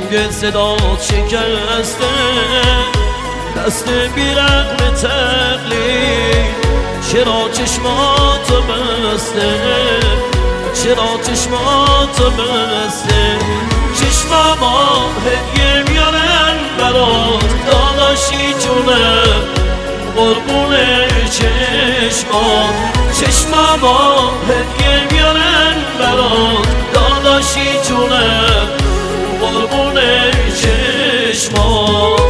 رنگ صدا شکسته، دست بیرغم تقلید چرا چشماتو بسته، چرا چشماتو بسته. چشماما هدیه میارن برات داداشی جونم، قربون چشمات. چشماما هدیه میارن برات داداشی جونم، قربون چشمات.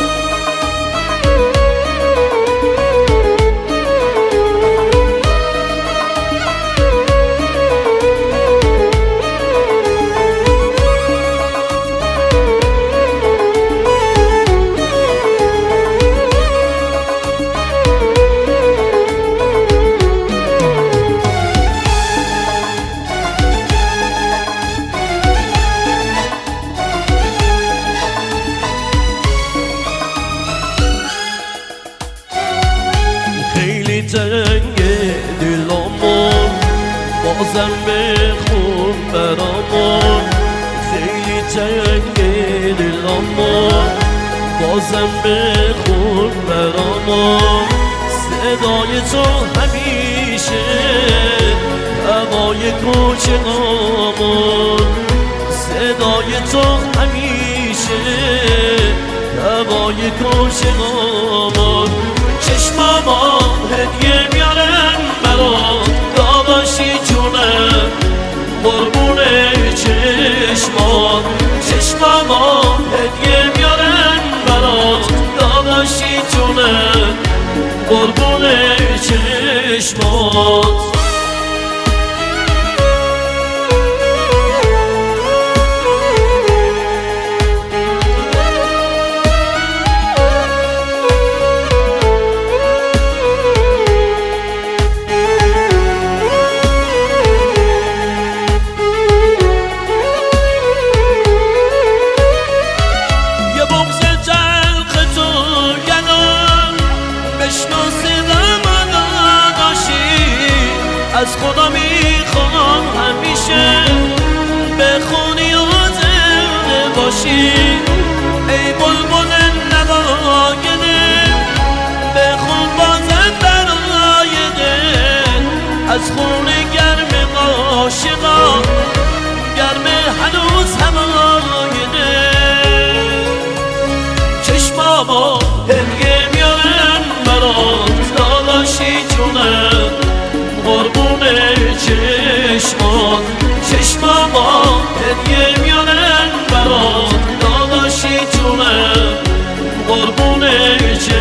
تنگ دلامون بازم بخون برامون، خیلی تنگ دلامون بازم بخون برامون. صدای تو همیشه هوای کوچه هامون، صدای تو همیشه هوای کوچه هامون. چشماما هدیه میارن برات داداشی جونم، قربون چشمات. چشماما هدیه میارن برات داداشی جونم، قربون چشمات. از خدا میخوام همیشه بخونی و زنده باشی، ای بلبل نوای دل بخون بازم برای دل. از خون گرم عاشقا گرم هنوز هوای دل. چشماما هدیه میارن برات داداشی جونم، قربون چشمات. چشماما هدیه میارن برات داداشی جونم، قربون چشمات.